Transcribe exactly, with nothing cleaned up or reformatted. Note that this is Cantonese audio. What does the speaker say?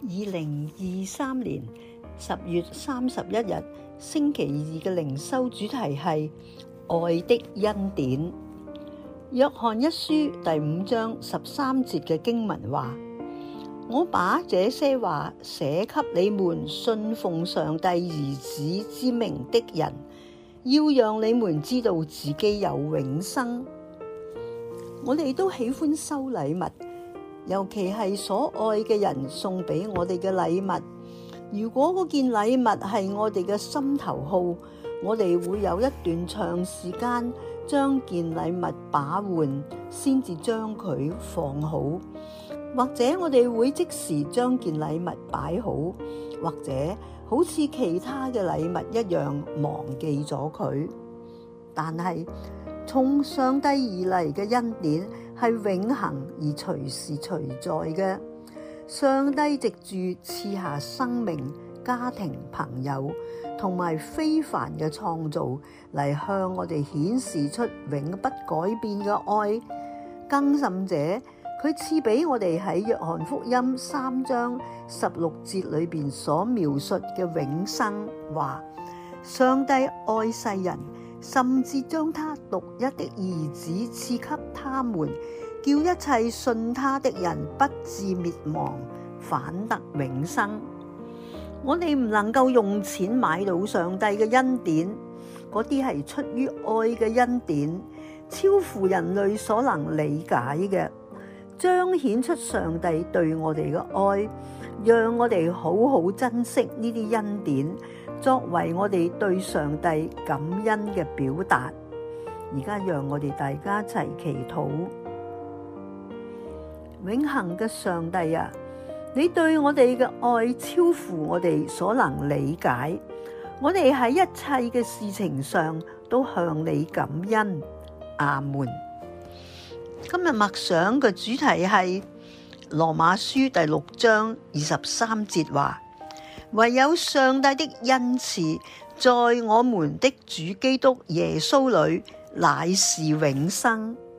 二零二三年十月三十一日星期二嘅靈修主題係愛的恩典。約翰一書第五章十三節嘅經文話：我把這些話寫給你們信奉上帝兒子之名的人，要讓你們知道自己有永生。我哋都喜歡收禮物，尤其係所愛嘅人送俾我哋嘅禮物。如果嗰件禮物係我哋嘅心頭好，我哋會有一段長時間將件禮物把玩，先至將佢放好，或者我哋會即時將件禮物擺好，或者好似其他嘅禮物一樣忘記咗佢。但係從上帝而嚟嘅恩典係永恆而隨時隨在嘅。上帝藉住賜下生命、家庭、朋友同埋非凡嘅創造嚟向我哋顯示出永不改變嘅愛。更甚者，佢賜俾我哋喺約翰福音三章十六節裏邊所描述嘅永生，話上帝愛世人，甚至將他獨一的兒子賜給他們，叫一切信他的人不致滅亡，反得永生。我哋唔能夠用錢買到上帝嘅恩典，嗰啲係出於愛嘅恩典，超乎人類所能理解嘅，彰顯出上帝對我哋嘅愛，讓我哋好好珍惜呢啲恩典，作為我哋對上帝感恩嘅表達。而家讓我哋大家一齊祈禱。永恆嘅上帝啊，你對我哋嘅愛超乎我哋所能理解，我哋喺一切嘅事情上都向你感恩。阿門。今日默想嘅主題係羅馬書第六章二十三節話：唯有上帝的恩賜在我們的主基督耶穌裏乃是永生。